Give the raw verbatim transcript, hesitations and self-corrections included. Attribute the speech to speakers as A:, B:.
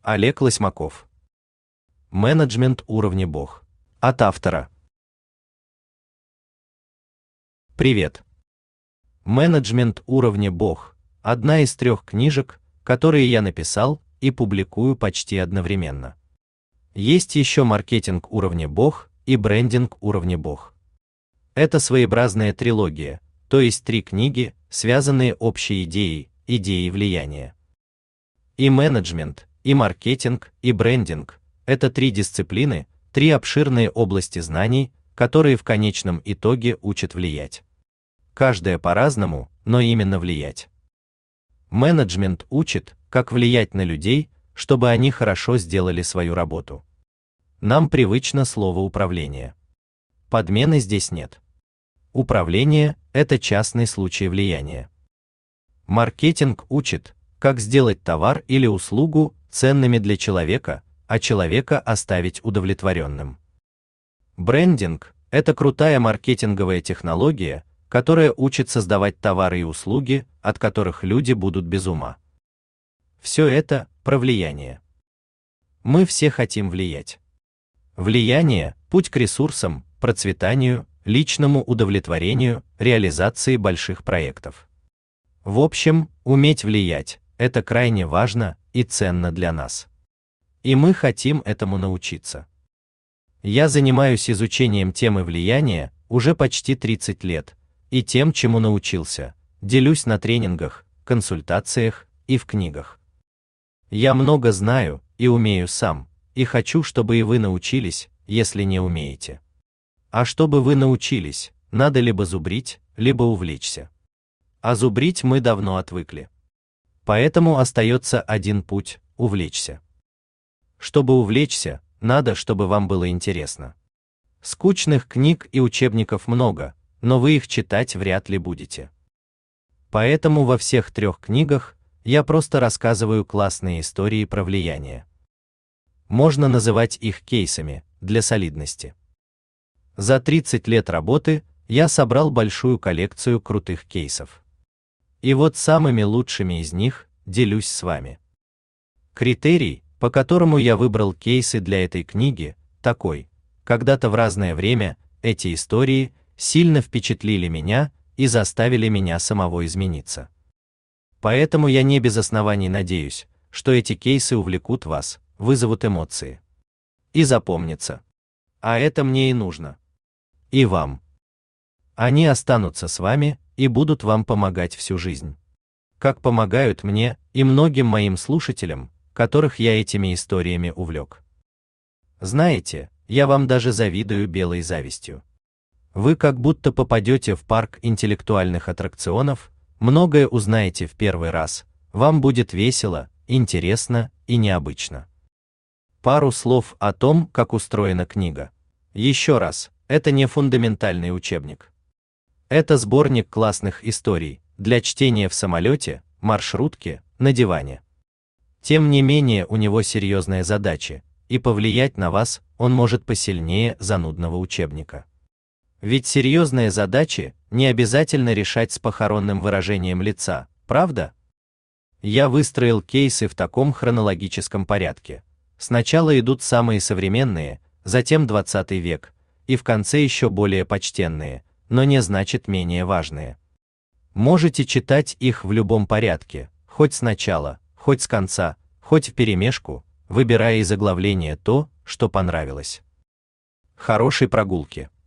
A: Олег Лосьмаков. Менеджмент уровня Бог. От автора. Привет. Менеджмент уровня Бог – одна из трех книжек, которые я написал и публикую почти одновременно. Есть еще маркетинг уровня Бог и брендинг уровня Бог. Это своеобразная трилогия, то есть три книги, связанные общей идеей, идеей влияния. И менеджмент, и маркетинг, и брендинг – это три дисциплины, три обширные области знаний, которые в конечном итоге учат влиять. Каждая по-разному, но именно влиять. Менеджмент учит, как влиять на людей, чтобы они хорошо сделали свою работу. Нам привычно слово управление. Подмены здесь нет. Управление – это частный случай влияния. Маркетинг учит, как сделать товар или услугу ценными для человека, а человека оставить удовлетворенным. Брендинг – это крутая маркетинговая технология, которая учит создавать товары и услуги, от которых люди будут без ума. Все это про влияние. Мы все хотим влиять. Влияние – путь к ресурсам, процветанию, личному удовлетворению, реализации больших проектов. В общем, уметь влиять – это крайне важно и ценно для нас. И мы хотим этому научиться. Я занимаюсь изучением темы влияния уже почти тридцать лет, и тем, чему научился, делюсь на тренингах, консультациях и в книгах. Я много знаю и умею сам, и хочу, чтобы и вы научились, если не умеете. А чтобы вы научились, надо либо зубрить, либо увлечься. А зубрить мы давно отвыкли. Поэтому остается один путь – увлечься. Чтобы увлечься, надо, чтобы вам было интересно. Скучных книг и учебников много, но вы их читать вряд ли будете. Поэтому во всех трех книгах я просто рассказываю классные истории про влияние. Можно называть их кейсами, для солидности. За тридцать лет работы я собрал большую коллекцию крутых кейсов. И вот самыми лучшими из них делюсь с вами. Критерий, по которому я выбрал кейсы для этой книги, такой: когда-то в разное время эти истории сильно впечатлили меня и заставили меня самого измениться. Поэтому я не без оснований надеюсь, что эти кейсы увлекут вас, вызовут эмоции. И запомнятся. А это мне и нужно. И вам. Они останутся с вами и будут вам помогать всю жизнь. Как помогают мне и многим моим слушателям, которых я этими историями увлек. Знаете, я вам даже завидую белой завистью. Вы как будто попадете в парк интеллектуальных аттракционов, многое узнаете в первый раз, вам будет весело, интересно и необычно. Пару слов о том, как устроена книга. Еще раз, это не фундаментальный учебник. Это сборник классных историй для чтения в самолете, маршрутке, на диване. Тем не менее, у него серьезная задача, и повлиять на вас он может посильнее занудного учебника. Ведь серьезные задачи не обязательно решать с похоронным выражением лица, правда? Я выстроил кейсы в таком хронологическом порядке. Сначала идут самые современные, затем двадцатый век, и в конце еще более почтенные, но не значит менее важные. Можете читать их в любом порядке, хоть сначала, хоть с конца, хоть вперемешку, выбирая из оглавления то, что понравилось. Хорошей прогулки!